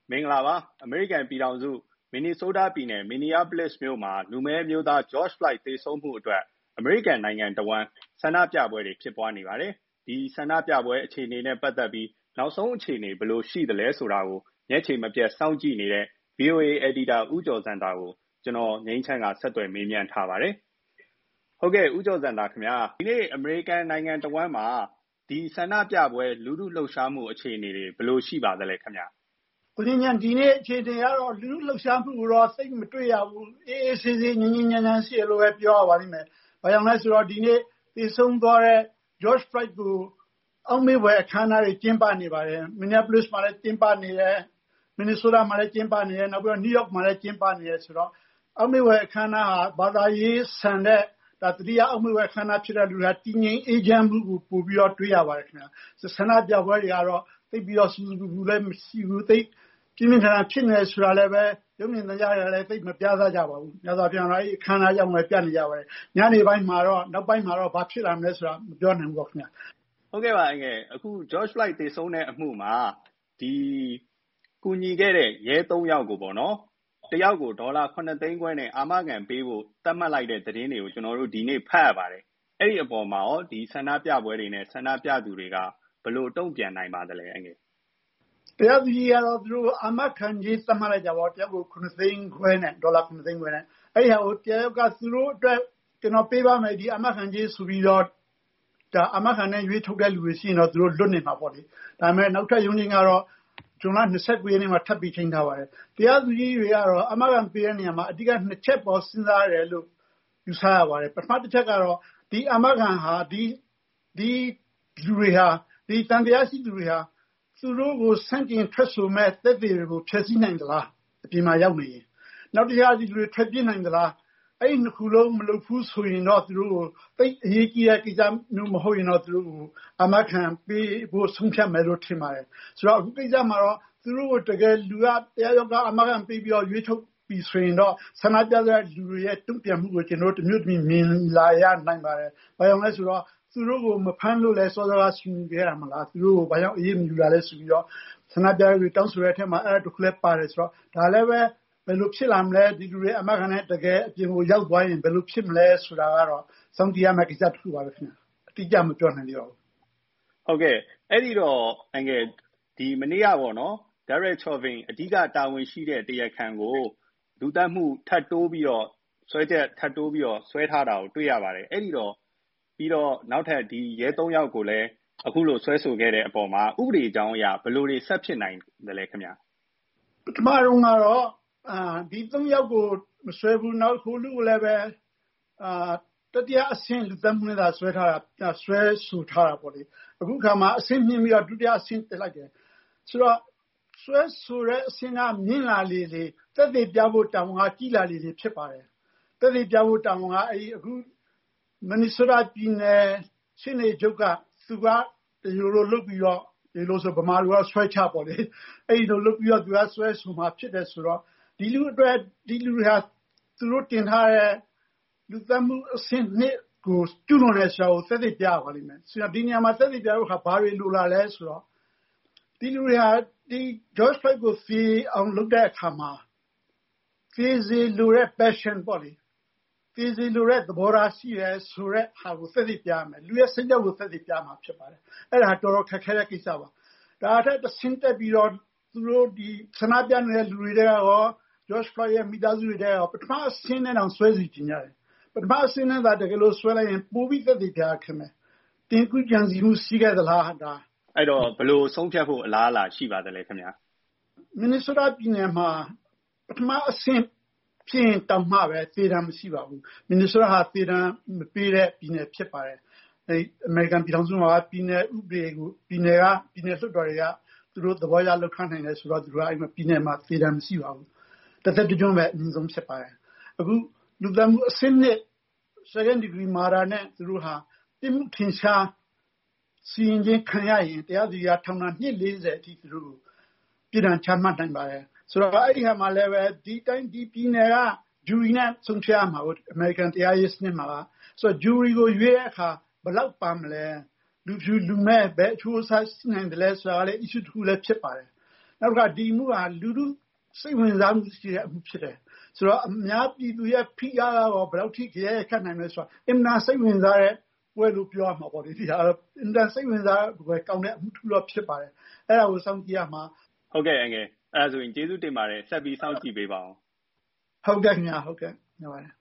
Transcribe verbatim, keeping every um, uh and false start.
မင်္ဂလာပါအမေရိကန်ပြည်ထောင်စုမင်နီဆိုးတားပြည်နယ်မင်နီယာပလစ်မြို့မှာလူမဲမျိုးသား George Floyd သေဆုံးမှုအတွက်အမေရိကန်နိုင်ငံတဝန်းဆန္ဒပြပွဲတွေဖြစ်ပွားနေပါတယ်ဒီဆန္ဒပြပွဲအခြေအနေနဲ့ပတ်သက်ပြီးနောက်ဆုံးအခြေအနေဘယ်လိုရှိသလဲဆိုတာကိုညက်ချေမပြတ်စောင့်ကြည့်နေတဲ့ V O A Editor ဦးကျော်စံတာကိုကျွန်တော်ငိမ့်ချမ်းကဆက်သွယ်မေးမြန်းထားပါတယ်ဟုတ်ကဲ့ဦးကျော်စံတာခင်ဗျာဒီနေ့အမေရိကန်နိုင်ငံတဝန်းမှာဒီဆန္ဒပြပွဲလူထုလှုပ်ရှားမှုအခြေအနေတွေဘယ်လိုရှိပါသလဲခင်ဗျာကိုင်းညာဒီနေ့အခြေအနေကတော့လူလူလှုပ်ရှားမှုတော့စိတ်မတွေ့ရဘူးအေးအေးဆေးဆေးငြင်းငြင်းညမ်းညမ်းရှိရလို့ပဲပြောရပါလိမ့်မယ်။ဘာကြောင့်လဲဆိုတော့ဒီနေ့သေဆုံးသွားတဲ့ George Floyd ကိုအောက်မေ့ဖွယ်အခမ်းအနားတွေကျင်းပနေပါတယ်။ Minneapolis မှာလည်းကျင်းပနေတယ်။ Minnesota မှာလည်းကျင်းပနေတယ်။နောက်ပြီးတော့ New York မှာလည်းကျင်းပနေတယ်ဆိုတော့အောက်မေ့ဖွယ်အခမ်းအနားဟာဘာသာရေးဆန်တဲ့ဒါတတိယအောက်မေ့ဖွယ်အခမ်းအနားဖြစ်တဲ့လူကတည်ငြိမ်အေးချမ်းမှုကိုပို့ပြီးတော့တွေ့ရပါတယ်ခင်ဗျာ။ဆန္ဒပြပွဲတွေကတော့သိပြီးတော့စူးစူးကူကူလည်းမရှိဘူးသိပြင်းပြင်းထန်ထန်ဖြစ်နေဆိုတာလည်းပဲရုပ်မြင်သံကြားရတယ်လည်းသိမပြသကြပါဘူး။ညသာပြန်လာအဲ့အခမ်းအနားကြောင့်လည်းပြနေကြပါတယ်။ညနေပိုင်းမှာတော့နောက်ပိုင်းမှာတော့ဘာဖြစ်လာမလဲဆိုတာမပြောနိုင်ဘူးခင်ဗျာ။ဟုတ်ကဲ့ပါအငယ်အခု George Floyd သေဆုံးတဲ့အမှုမှာဒီကူညီခဲ့တဲ့ရဲသုံးယောက်ကိုပေါ့နော်တယောက်ကိုဒေါ်လာခုနှစ်သိန်းခွဲနဲ့အာမခံပေးဖို့သတ်မှတ်လိုက်တဲ့သတင်းတွေကိုကျွန်တော်တို့ဒီနေ့ဖတ်ရပါတယ်။အဲ့ဒီအပေါ်မှာရောဒီဆန္ဒပြပွဲတွေနဲ့ဆန္ဒပြသူတွေကဘယ်လိုတုံ့ပြန်နိုင်ပါသလဲအငယ်တရားသူကြီးကတော့သူတို့အာမခံကြီးသတ်မှတ်လိုက်ကြပါတော့တယောက်ကိုခုနှစ်သိန်းခွဲနဲ့ဒေါ်လာခုနှစ်သိန်းခွဲနဲ့အဲ့ဒီဟာကိုတယောက်ကသူတို့အတွက်ကျွန်တော်ပေးပါမယ်ဒီအာမခံကြီးဆိုပြီးတော့ဒါအာမခံနဲ့ရွေးထုတ်တဲ့လူတွေရှိရင်တော့သူတို့လွတ်နေမှာပေါ့လေဒါပေမဲ့နောက်ထပ်ရုံးချင်းကတော့ကျွန်တော်နှစ်ဆက်ရက်နေ့မှာထပ်ပြီးချိန်ထားပါတယ်တရားသူကြီးတွေကတော့အာမခံပေးတဲ့နေရာမှာအဓိကနှစ်ချက်ပေါ်စဉ်းစားရတယ်လို့ယူဆရပါတယ်ပထမတစ်ချက်ကတော့ဒီအာမခံဟာဒီဒီလူတွေဟာဒီတန်တရားရှိသူတွေဟာသူတို့ကိုစန့်ကျင်ထွက်ဆိုမဲ့သက်သေတွေကိုဖျက်ဆီးနိုင်သလားအပြင်မှာရောက်နေရင်နောက်တရားဒီလူတွေထွက်ပြေးနိုင်သလားအဲ့ဒီနှစ်ခုလုံးမလုပ်ဘူးဆိုရင်တော့သူတို့ကိုသိအရေးကြီးတဲ့ကိစ္စမျိုးမဟုတ်ရင်တော့သူတို့ကိုအမခံပေးဖို့ဆုံးဖြတ်မယ်လို့ထင်ပါတယ်ဆိုတော့အခုကိစ္စမှာတော့သူတို့ကိုတကယ်လူကတရားရောက်ကအမခံပေးပြီးတော့ရွေးထုတ်ပြီးဆိုရင်တော့ဆန္ဒပြတဲ့လူတွေရဲ့တုံ့ပြန်မှုကိုကျွန်တော်တို့တမျိုးတမျိုးမြင်လာရနိုင်ပါတယ်ဘာကြောင့်လဲဆိုတော့သူတို့ကိုမဖမ်းလို့လဲစောစောကဆွေးနွေးခဲ့ရမှာလားသူတို့ကိုဘာကြောင့်အေးမယူလာလဲဆိုပြီးတော့ဆန္ဒပြတွေတောင်းဆိုတဲ့အထက်မှာအဲ့ဒါတခုလည်းပါတယ်ဆိုတော့ဒါလည်းပဲဘယ်လိုဖြစ်လာမလဲဒီလူတွေအမခံနဲ့တကယ်အပြင်ကိုရောက်သွားရင်ဘယ်လိုဖြစ်မလဲဆိုတာကတော့စောင့်ကြည့်ရမယ့်ကိစ္စတစ်ခုပါပဲခင်ဗျအတိအကျမပြောနိုင်သေးပါဘူးဟုတ်ကဲ့အဲ့ဒီတော့အငယ်ဒီမနေ့ကပေါ့နော် Derek Chauvin အဓိကတာဝန်ရှိတဲ့တရားခံကိုလူသတ်မှုထပ်တိုးပြီးတော့ဆွဲချက်ထပ်တိုးပြီးတော့ဆွဲထားတာကိုတွေ့ရပါတယ်အဲ့ဒီတော့ပြီးတော့နောက်ထပ်ဒီရဲသုံးယောက်ကိုလည်းအခုလိုဆွဲဆိုခဲ့တဲ့အပေါ်မှာဥပဒေအကြောင်းအရာဘယ်လိုတွေဆက်ဖြစ်နိုင်တယ်လဲခင်ဗျပထမတော့ကတော့အာဒီသုံးယောက်ကိုမဆွဲဘူးနောက်ခုလူကိုလည်းပဲအာတတိယအဆင့်လူသတ်မှုနဲ့သာဆွဲထားတာဆွဲဆိုထားတာပေါ့လေအခုခါမှာအဆင့်မြင့်ပြီးတော့ဒုတိယအဆင့်တက်လိုက်တယ်ဆိုတော့ဆွဲဆိုတဲ့အဆင့်ကမြင့်လာလေလေသက်သေပြဖို့တောင်းကကြီးလာလေလေဖြစ်ပါတယ်သက်သေပြဖို့တောင်းကအဲ့ဒီအခုမင်နီဆိုတာပြည်နယ်ရှင်းနေချုပ်ကသူကဒီလိုလိုလုပ်ပြီးတော့ဒီလိုဆိုဗမာလူကဆွဲချပေါ့လေအဲ့ဒီလိုလုပ်ပြီးတော့သူကဆွဲဆိုမှဖြစ်တယ်ဆိုတော့ဒီလူအတွက်ဒီလူတွေဟာသူတို့တင်ထားတဲ့လူသတ်မှုအဆင့်နှစ်ကိုကျွလွန်တဲ့ဆရာကိုသက်သေပြပါလိမ့်မယ်ဆိုတော့ဒီနေရာမှာသက်သေပြဖို့ခါဘာတွေလိုလာလဲဆိုတော့ဒီလူတွေဟာဒီ George Floyd ကိုဖေးအောင်လုပ်တဲ့အခါမှာဖေးစီလိုတဲ့ passion ပေါ့လေဖေးစီလိုတဲ့သဘောထားရှိရဲဆိုတဲ့ဟာကိုသက်သေပြရမယ်လူရဲ့စိတ်ဓာတ်ကိုသက်သေပြမှာဖြစ်ပါတယ်အဲ့ဒါတော်တော်ခက်ခဲတဲ့ကိစ္စပါဒါအထက်တစ်ဆင့်တက်ပြီးတော့သူတို့ဒီဆန္ဒပြနေတဲ့လူတွေတဲ့ရော George Floyd ရဲ့မိသားစုတွေတဲ့ရောပထမအဆင့်နဲ့တောင်ဆွဲစီကျင်ရတယ်ပထမအဆင့်နဲ့သာတကယ်လို့ဆွဲလိုက်ရင်ပိုပြီးသက်သေပြခင်မယ်တင်ကူကြံစီမှုရှိခဲ့သလားဒါအဲ့တော့ဘယ်လိုဆုံးဖြတ်ဖို့အလားအလာရှိပါသလဲခင်ဗျာမင်နီဆိုတာပြည်နယ်မှာပထမအဆင့်ဖြစ်ရင်တောင်မှပဲသေဒဏ်မရှိပါဘူးမင်နီဆိုတာဟာသေဒဏ်မပေးတဲ့ပြည်နယ်ဖြစ်ပါတယ်အဲအမေရိကန်ပြည်ထောင်စုမှာပြည်နယ်ဥပဒေကိုပြည်နယ်ကပြည်နယ်လွှတ်တော်တွေကသူတို့သဘောရလောက်ခနိုင်တယ်ဆိုတော့သူတို့အဲ့မှာပြည်နယ်မှာသေဒဏ်မရှိပါဘူးတစ်သက်တစ်ကြွပဲအနည်းဆုံးဖြစ်ပါတယ်အခုလူသတ်မှုအဆင့်နှစ် second degree murder နဲ့သူတို့ဟာပြစ်မှုထင်ရှားစီရင်ခြင်းခံရရင်တရားသူကြီးထောင်ဒဏ်နှစ်လေးဆယ်အထိသူတို့ပြည်ဒဏ်ချမှတ်နိုင်ပါတယ်ဆိုတော့အဲ့ဒီဟာမှာလည်းပဲဒီတိုင်းဒီပြည်နယ်က jury နဲ့ဆုံးဖြတ်ရမှာဟုတ်အမေရိကန်တရားရေးစနစ်မှာကဆိုတော့ jury ကိုရွေးတဲ့အခါဘယ်လောက်ပါမလဲလူဖြူလူမဲပဲအချိုးအစားရှိနိုင်တယ်လဲဆိုတာကလည်း issue တစ်ခုလည်းဖြစ်ပါတယ်နောက်ကဒီမှုဟာလူလူစိတ်ဝင်စားမှုရှိတဲ့အမှုဖြစ်တယ်ဆိုတော့အများပြည်သူရဲ့ဖိအားရောဘယ်လောက်ထိကြရခတ်နိုင်လဲဆိုတော့အင်နာစိတ်ဝင်စားတဲ့ဝဲလို့ပြောရမှာပေါ့ဒီဟာအင်တာစိတ်ဝင်စားဝဲကောင်းတဲ့အမှုထူတော့ဖြစ်ပါတယ်အဲ့ဒါကိုစောင့်ကြည့်ရမှာဟုတ်ကဲ့အငယ်အဲ့ဒါဆိုရင်ကျေးဇူးတင်ပါတယ်ဆက်ပြီးစောင့်ကြည့်ပေးပါအောင်ဟုတ်ကဲ့ခင်ဗျာဟုတ်ကဲ့ညပါတယ်